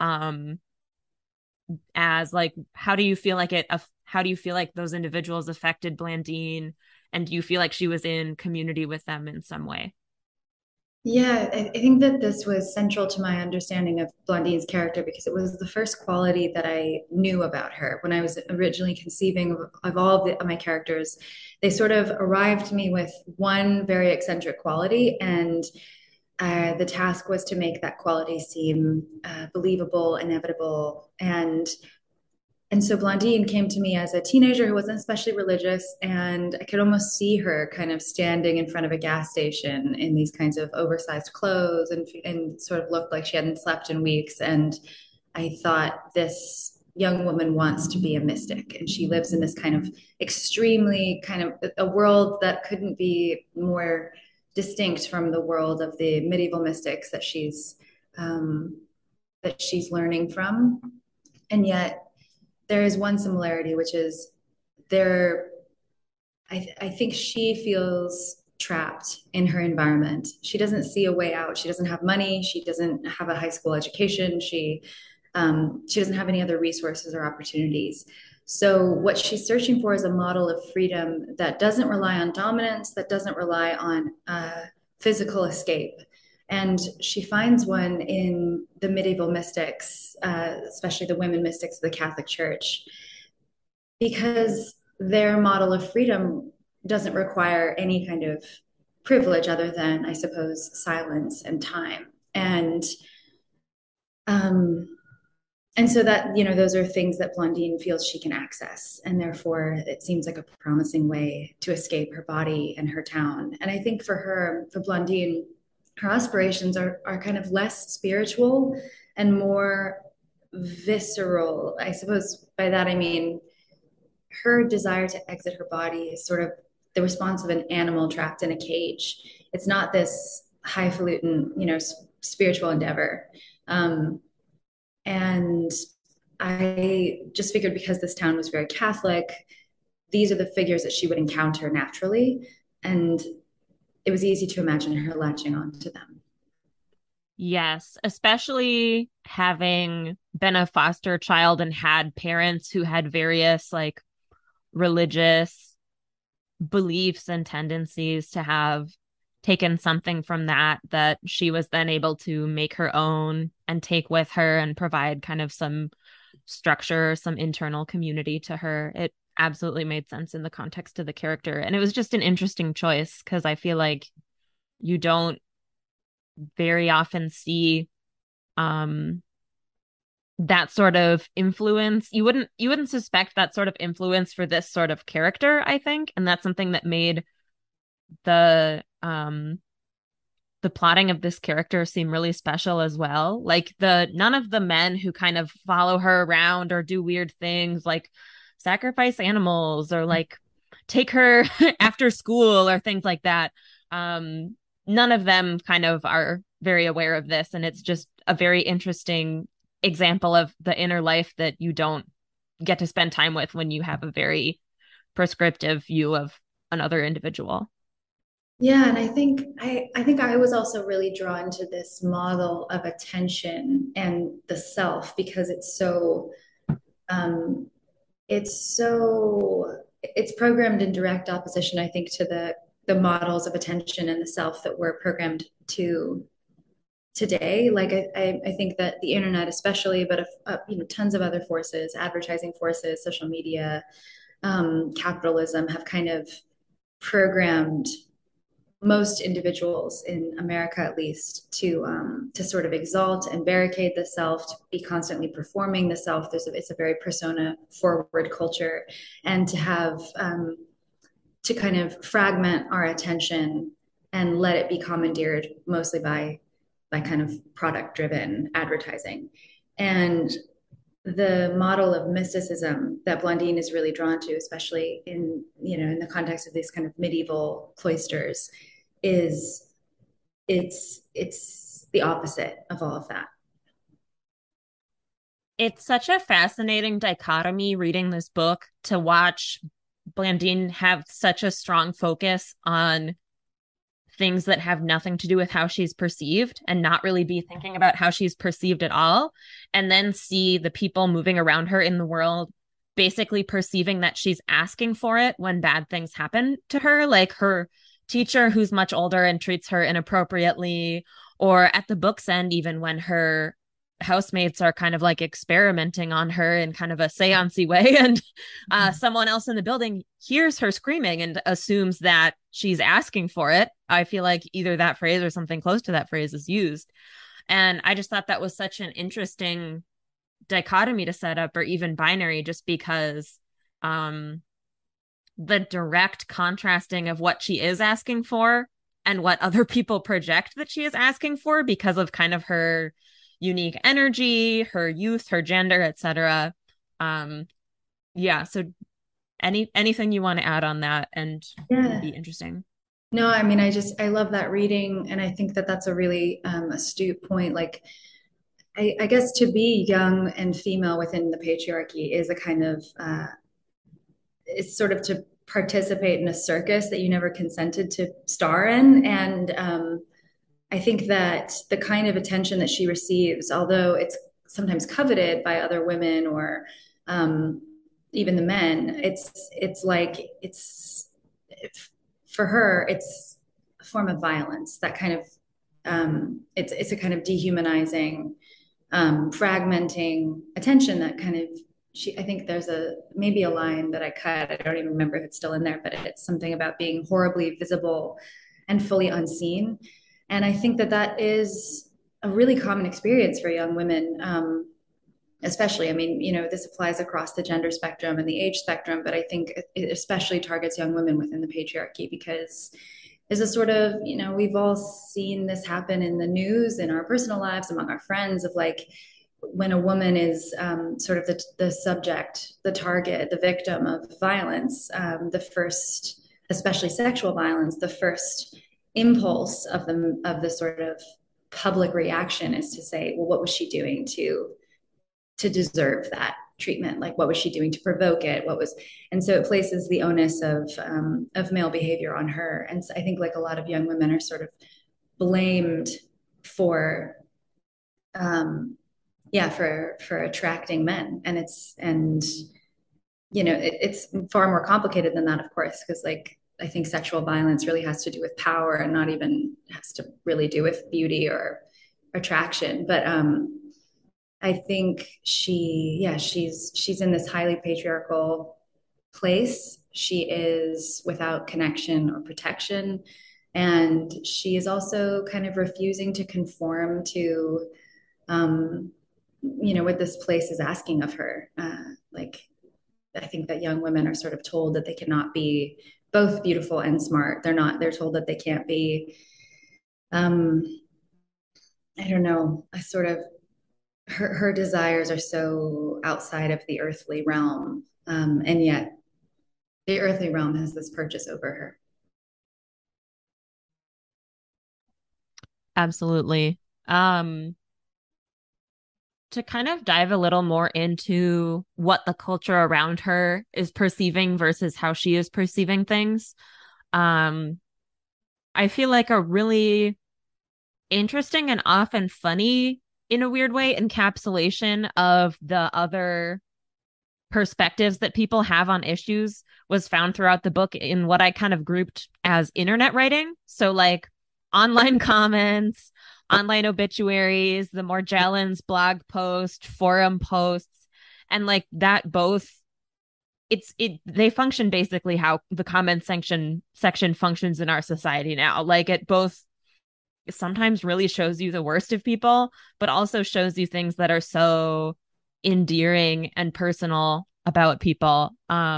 As like, how do you feel like those individuals affected Blandine, and do you feel like she was in community with them in some way?
Yeah, I think that this was central to my understanding of Blondine's character because it was the first quality that I knew about her. When I was originally conceiving of all of my characters, they sort of arrived to me with one very eccentric quality, and the task was to make that quality seem believable, inevitable, and so Blondine came to me as a teenager who wasn't especially religious, and I could almost see her kind of standing in front of a gas station in these kinds of oversized clothes and sort of looked like she hadn't slept in weeks. And I thought, this young woman wants to be a mystic, and she lives in this kind of extremely kind of a world that couldn't be more distinct from the world of the medieval mystics that she's learning from. And yet there is one similarity, which is I think she feels trapped in her environment. She doesn't see a way out. She doesn't have money. She doesn't have a high school education. She doesn't have any other resources or opportunities. So what she's searching for is a model of freedom that doesn't rely on dominance, that doesn't rely on physical escape. And she finds one in the medieval mystics, especially the women mystics of the Catholic Church, because their model of freedom doesn't require any kind of privilege other than, I suppose, silence and time. And so that, you know, those are things that Blondine feels she can access. And therefore, it seems like a promising way to escape her body and her town. And I think for Blondine, her aspirations are kind of less spiritual and more visceral. I suppose by that I mean her desire to exit her body is sort of the response of an animal trapped in a cage. It's not this highfalutin, spiritual endeavor. And I just figured because this town was very Catholic, these are the figures that she would encounter naturally. And it was easy to imagine her latching onto them.
Yes, especially having been a foster child and had parents who had various like religious beliefs and tendencies, to have taken something from that she was then able to make her own and take with her and provide kind of some structure, some internal community to her. It absolutely made sense in the context of the character. And it was just an interesting choice because I feel like you don't very often see that sort of influence. You wouldn't suspect that sort of influence for this sort of character, I think. And that's something that made the plotting of this character seem really special as well. Like none of the men who kind of follow her around or do weird things like sacrifice animals or like take her after school or things like that. None of them kind of are very aware of this. And it's just a very interesting example of the inner life that you don't get to spend time with when you have a very prescriptive view of another individual.
Yeah, and I think I was also really drawn to this model of attention and the self because um, it's programmed in direct opposition, I think, to the models of attention and the self that we're programmed to today. Like I think that the internet, especially, but tons of other forces, advertising forces, social media, capitalism, have kind of programmed most individuals in America, at least, to sort of exalt and barricade the self, to be constantly performing the self. It's a very persona forward culture, and to have to kind of fragment our attention and let it be commandeered mostly by kind of product driven advertising. And the model of mysticism that Blondine is really drawn to, especially in the context of these kind of medieval cloisters, is it's the opposite of all of that.
It's such a fascinating dichotomy reading this book, to watch Blandine have such a strong focus on things that have nothing to do with how she's perceived and not really be thinking about how she's perceived at all. And then see the people moving around her in the world basically perceiving that she's asking for it when bad things happen to her, like her teacher who's much older and treats her inappropriately, or at the book's end, even when her housemates are kind of like experimenting on her in kind of a seance-y way, and someone else in the building hears her screaming and assumes that she's asking for it. I feel like either that phrase or something close to that phrase is used. And I just thought that was such an interesting dichotomy to set up, or even binary, just because the direct contrasting of what she is asking for and what other people project that she is asking for because of kind of her unique energy, her youth, her gender, etc. Yeah, so anything you want to add on that, and would be interesting.
No, I mean, I love that reading, and I think that that's a really astute point. Like, I guess to be young and female within the patriarchy is a kind of it's sort of to participate in a circus that you never consented to star in. And I think that the kind of attention that she receives, although it's sometimes coveted by other women or even the men, for her, it's a form of violence. That kind of it's a kind of dehumanizing, fragmenting attention that kind of I think there's maybe a line that I cut. I don't even remember if it's still in there, but it's something about being horribly visible and fully unseen. And I think that is a really common experience for young women, especially. I mean, this applies across the gender spectrum and the age spectrum, but I think it especially targets young women within the patriarchy because is a sort of, we've all seen this happen in the news, in our personal lives, among our friends, of like when a woman is sort of the subject, the target, the victim of violence, the first, especially sexual violence, the first impulse of the sort of public reaction is to say, well, what was she doing to deserve that treatment? Like, what was she doing to provoke it? And so it places the onus of male behavior on her. And so I think like a lot of young women are sort of blamed for, for attracting men. And it's far more complicated than that, of course, because like, I think sexual violence really has to do with power and not even has to really do with beauty or attraction. But I think she's in this highly patriarchal place. She is without connection or protection. And she is also kind of refusing to conform to, what this place is asking of her. I think that young women are sort of told that they cannot be both beautiful and smart. They're told that they can't be, I don't know, her desires are so outside of the earthly realm. And yet the earthly realm has this purchase over her.
Absolutely. To kind of dive a little more into what the culture around her is perceiving versus how she is perceiving things. I feel like a really interesting and often funny, in a weird way, encapsulation of the other perspectives that people have on issues was found throughout the book in what I kind of grouped as internet writing. So like online comments, online obituaries, the Morgellons blog post, forum posts, and like that both they function basically how the comment section functions in our society now. Like it both sometimes really shows you the worst of people, but also shows you things that are so endearing and personal about people.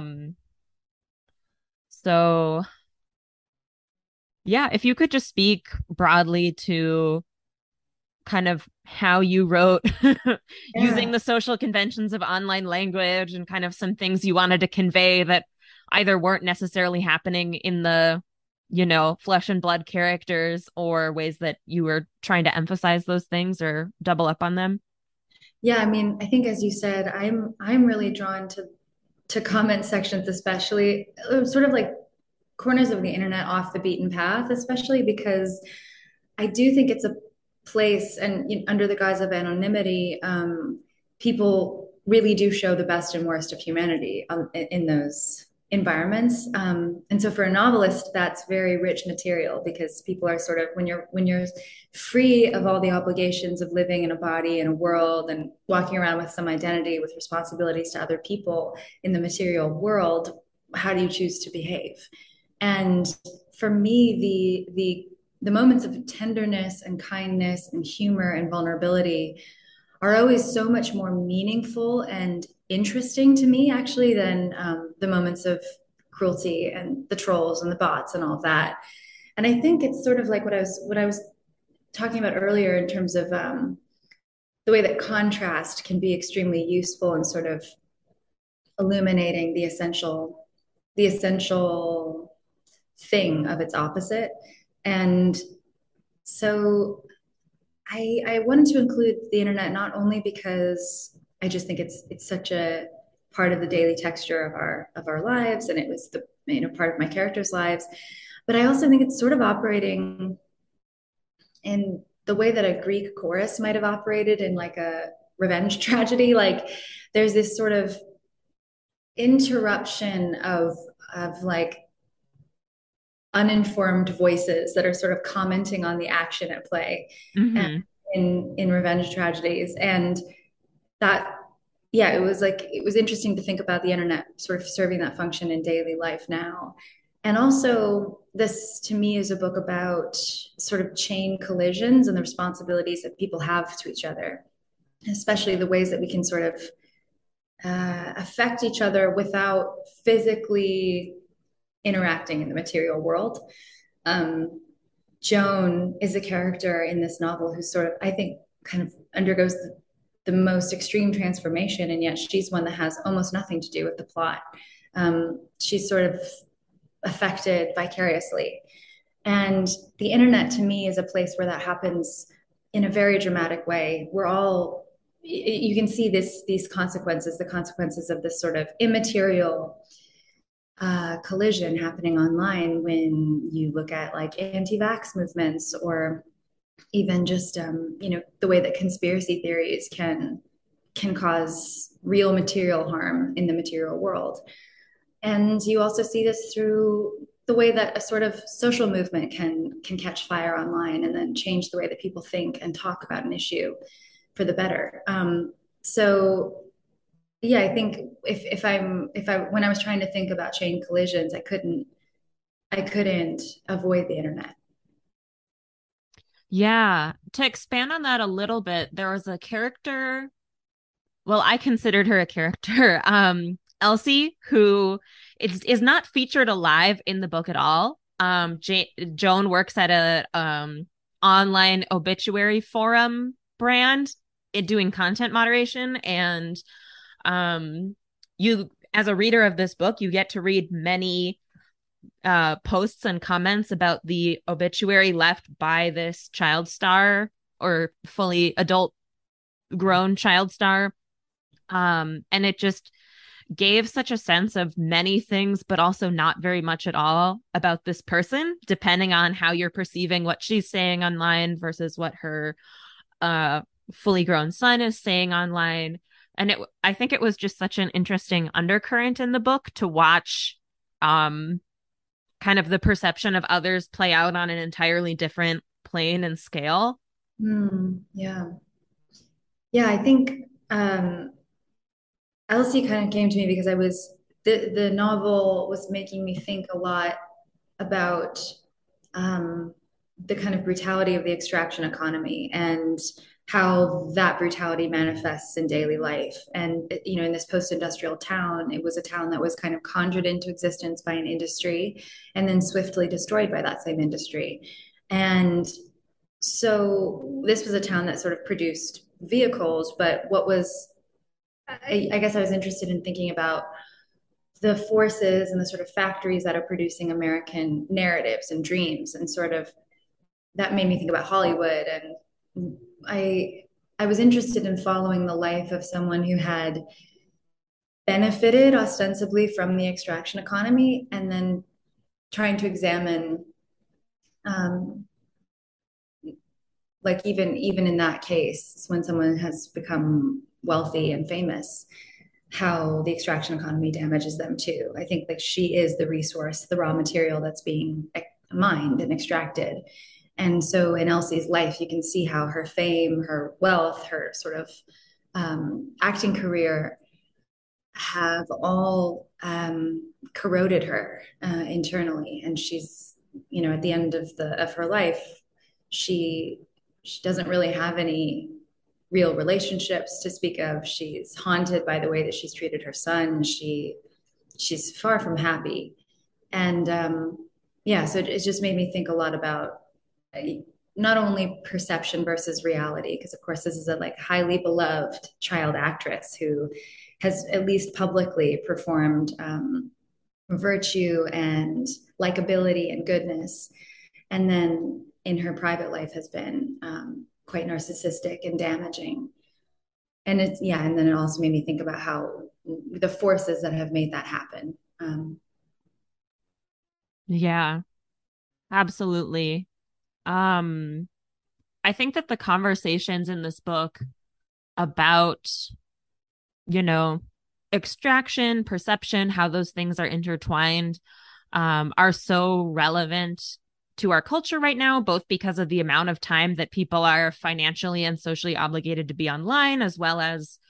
So yeah, if you could just speak broadly to kind of how you wrote using the social conventions of online language and kind of some things you wanted to convey that either weren't necessarily happening in the, flesh and blood characters, or ways that you were trying to emphasize those things or double up on them.
Yeah, I mean, I think as you said, I'm really drawn to comment sections, especially sort of like corners of the internet off the beaten path, especially because I do think it's a place, and under the guise of anonymity, people really do show the best and worst of humanity in those environments. And so for a novelist, that's very rich material, because people are sort of, when you're free of all the obligations of living in a body in a world and walking around with some identity with responsibilities to other people in the material world, how do you choose to behave? And for me, the moments of tenderness and kindness and humor and vulnerability are always so much more meaningful and interesting to me, actually, than the moments of cruelty and the trolls and the bots and all of that. And I think it's sort of like what I was talking about earlier in terms of the way that contrast can be extremely useful in sort of illuminating the essential thing of its opposite. And so I wanted to include the internet, not only because I just think it's such a part of the daily texture of our lives, and it was the part of my characters' lives, but I also think it's sort of operating in the way that a Greek chorus might have operated in like a revenge tragedy. Like there's this sort of interruption of like uninformed voices that are sort of commenting on the action at play in revenge tragedies. And that, yeah, it was interesting to think about the internet sort of serving that function in daily life now. And also, this to me is a book about sort of chain collisions and the responsibilities that people have to each other, especially the ways that we can sort of affect each other without physically interacting in the material world. Joan is a character in this novel who sort of, I think, kind of undergoes the most extreme transformation, and yet she's one that has almost nothing to do with the plot. She's sort of affected vicariously. And the internet to me is a place where that happens in a very dramatic way. We're all, you can see these consequences, the consequences of this sort of immaterial collision happening online when you look at like anti-vax movements, or even just the way that conspiracy theories can cause real material harm in the material world. And you also see this through the way that a sort of social movement can catch fire online and then change the way that people think and talk about an issue for the better. So yeah, I think if when I was trying to think about chain collisions, I couldn't avoid the internet.
Yeah. To expand on that a little bit, there was a character, well, I considered her a character, Elsie, who is not featured alive in the book at all. Joan works at a online obituary forum brand, doing content moderation, and you, as a reader of this book, you get to read many posts and comments about the obituary left by this child star, or fully adult grown child star. And it just gave such a sense of many things, but also not very much at all about this person, depending on how you're perceiving what she's saying online versus what her fully grown son is saying online. And I think it was just such an interesting undercurrent in the book to watch kind of the perception of others play out on an entirely different plane and scale.
Yeah. Yeah, I think Elsie kind of came to me because the novel was making me think a lot about the kind of brutality of the extraction economy and how that brutality manifests in daily life. And, in this post-industrial town, it was a town that was kind of conjured into existence by an industry and then swiftly destroyed by that same industry. And so this was a town that sort of produced vehicles, but I guess I was interested in thinking about the forces and the sort of factories that are producing American narratives and dreams, and sort of that made me think about Hollywood. And I was interested in following the life of someone who had benefited ostensibly from the extraction economy, and then trying to examine like even in that case, when someone has become wealthy and famous, how the extraction economy damages them too. I think like she is the resource, the raw material that's being mined and extracted. And so in Elsie's life, you can see how her fame, her wealth, her sort of acting career have all corroded her internally. And she's, at the end of her life, she doesn't really have any real relationships to speak of. She's haunted by the way that she's treated her son. She's far from happy. And so it just made me think a lot about not only perception versus reality, because of course this is a like highly beloved child actress who has at least publicly performed virtue and likability and goodness, and then in her private life has been quite narcissistic and damaging. And and then it also made me think about how the forces that have made that happen.
Yeah, absolutely. I think that the conversations in this book about, extraction, perception, how those things are intertwined, are so relevant to our culture right now, both because of the amount of time that people are financially and socially obligated to be online, as well as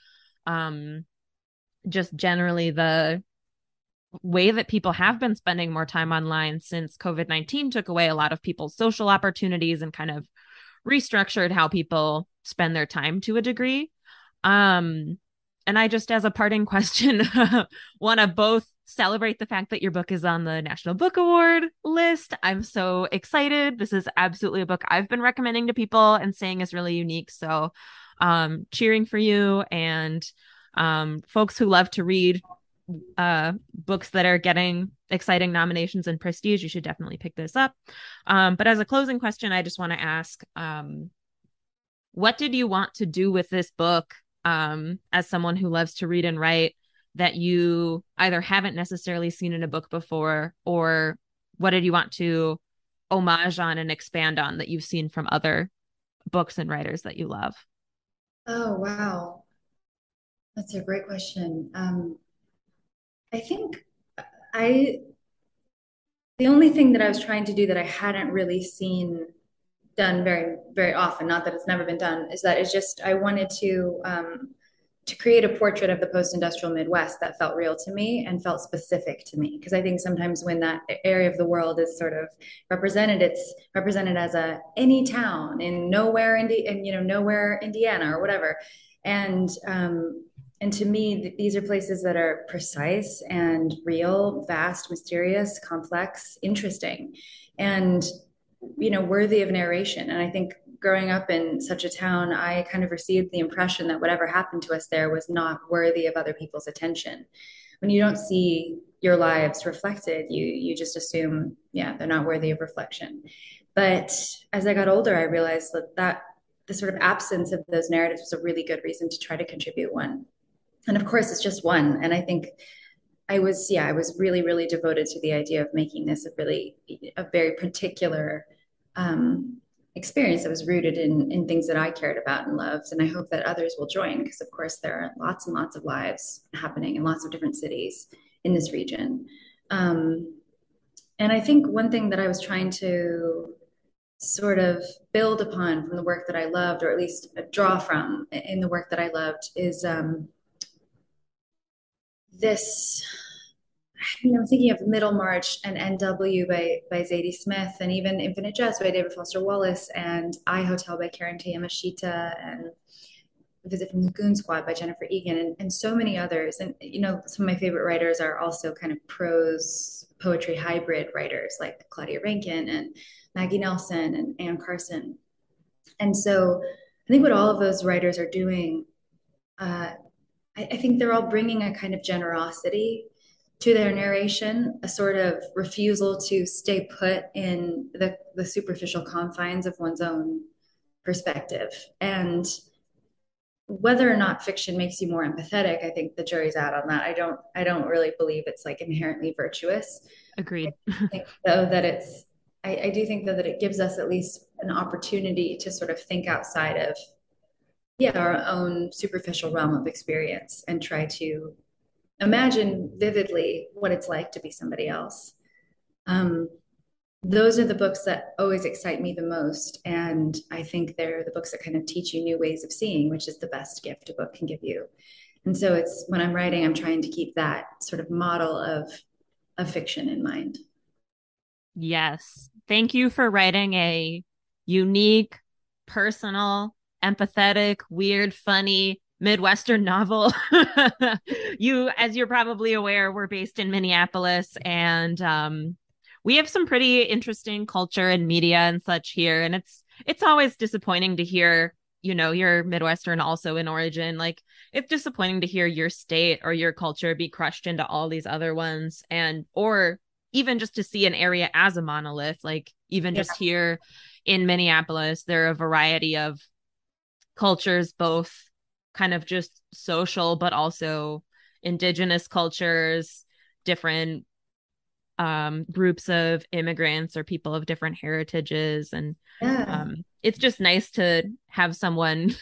just generally the way that people have been spending more time online since COVID-19 took away a lot of people's social opportunities and kind of restructured how people spend their time to a degree. And I just, as a parting question, want to both celebrate the fact that your book is on the National Book Award list. I'm so excited. This is absolutely a book I've been recommending to people and saying is really unique. So cheering for you, and folks who love to read books that are getting exciting nominations and prestige, you should definitely pick this up. But as a closing question, I just want to ask, what did you want to do with this book, as someone who loves to read and write, that you either haven't necessarily seen in a book before, or what did you want to homage on and expand on that you've seen from other books and writers that you love?
Oh, wow. That's a great question. I think I, the only thing that I was trying to do that I hadn't really seen done very, very often, not that it's never been done, is that it's just, I wanted to create a portrait of the post-industrial Midwest that felt real to me and felt specific to me. Because I think sometimes when that area of the world is sort of represented, it's represented as a any town in nowhere, nowhere, Indiana or whatever. And to me, these are places that are precise and real, vast, mysterious, complex, interesting, and worthy of narration. And I think growing up in such a town, I kind of received the impression that whatever happened to us there was not worthy of other people's attention. When you don't see your lives reflected, you just assume, yeah, they're not worthy of reflection. But as I got older, I realized that the sort of absence of those narratives was a really good reason to try to contribute one. And of course, it's just one. And I think I was really, really devoted to the idea of making this a very particular experience that was rooted in things that I cared about and loved. And I hope that others will join, because of course there are lots and lots of lives happening in lots of different cities in this region. And I think one thing that I was trying to sort of build upon from the work that I loved, or at least draw from in the work that I loved, is this, I'm thinking of Middlemarch and N.W. by Zadie Smith, and even Infinite Jest by David Foster Wallace, and I Hotel by Karen Yamashita, and Visit from the Goon Squad by Jennifer Egan, and so many others. And, some of my favorite writers are also kind of prose poetry hybrid writers like Claudia Rankine and Maggie Nelson and Anne Carson. And so I think what all of those writers are doing, I think they're all bringing a kind of generosity to their narration, a sort of refusal to stay put in the superficial confines of one's own perspective. And whether or not fiction makes you more empathetic, I think the jury's out on that. I don't really believe it's like inherently virtuous.
Agreed.
I think though that I do think though that it gives us at least an opportunity to sort of think outside of our own superficial realm of experience and try to imagine vividly what it's like to be somebody else. Those are the books that always excite me the most. And I think they're the books that kind of teach you new ways of seeing, which is the best gift a book can give you. And so it's, when I'm writing, I'm trying to keep that sort of model of fiction in mind.
Yes. Thank you for writing a unique, personal, empathetic, weird, funny Midwestern novel. You, as you're probably aware, we're based in Minneapolis, and we have some pretty interesting culture and media and such here. And it's always disappointing to hear, you're Midwestern also in origin. Like, it's disappointing to hear your state or your culture be crushed into all these other ones, or even just to see an area as a monolith. Like, even just here in Minneapolis, there are a variety of cultures, both kind of just social, but also indigenous cultures, different groups of immigrants or people of different heritages. And it's just nice to have someone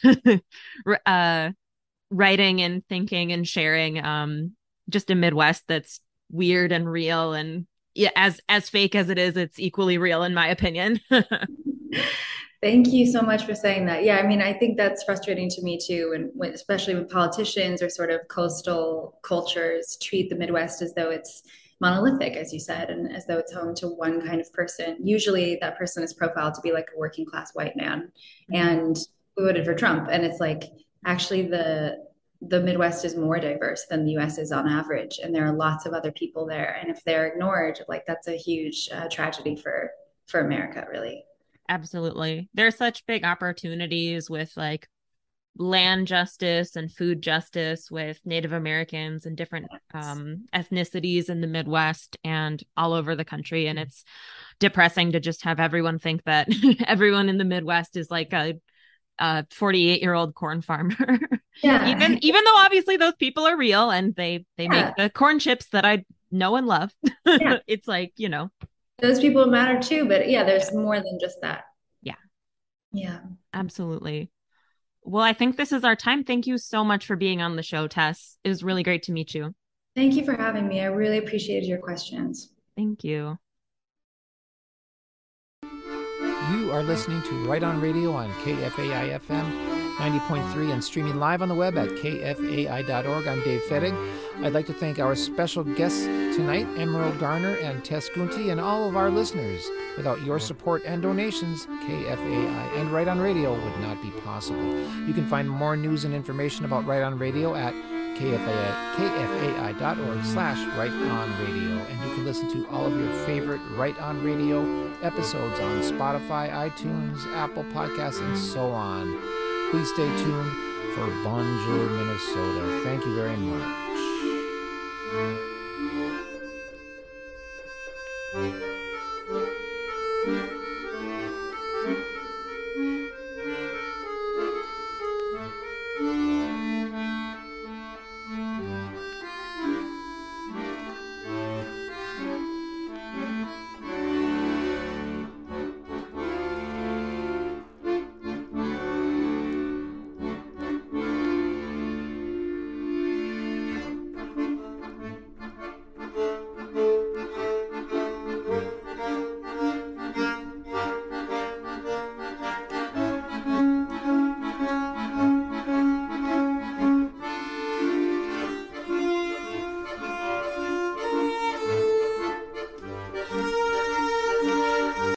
writing and thinking and sharing just a Midwest that's weird and real. And as fake as it is, it's equally real in my opinion.
Thank you so much for saying that. Yeah, I mean, I think that's frustrating to me too, and especially when politicians or sort of coastal cultures treat the Midwest as though it's monolithic, as you said, and as though it's home to one kind of person. Usually that person is profiled to be like a working class white man and who voted for Trump. And it's like, actually the Midwest is more diverse than the US is on average. And there are lots of other people there. And if they're ignored, like that's a huge tragedy for America, really.
Absolutely. There's such big opportunities with like land justice and food justice with Native Americans and different ethnicities in the Midwest and all over the country. And it's depressing to just have everyone think that everyone in the Midwest is like a 48-year-old corn farmer.
Yeah.
even though obviously those people are real and they make the corn chips that I know and love.
Yeah.
It's like, you know,
those people matter too, but yeah, there's more than just that. Yeah,
absolutely. Well, I think this is our time. Thank you so much for being on the show, Tess. It was really great to meet you.
Thank you for having me. I really appreciated your questions.
Thank you.
You are listening to Right On Radio on KFAI FM 90.3 and streaming live on the web at kfai.org. I'm Dave Fettig. I'd like to thank our special guests tonight, Emerald Garner and Tess Gunty, and all of our listeners. Without your support and donations, KFAI and Right On Radio would not be possible. You can find more news and information about Right On Radio at kfai.org/rightonradio. And you can listen to all of your favorite Right On Radio episodes on Spotify, iTunes, Apple Podcasts, and so on. Please stay tuned for Bonjour, Minnesota. Thank you very much.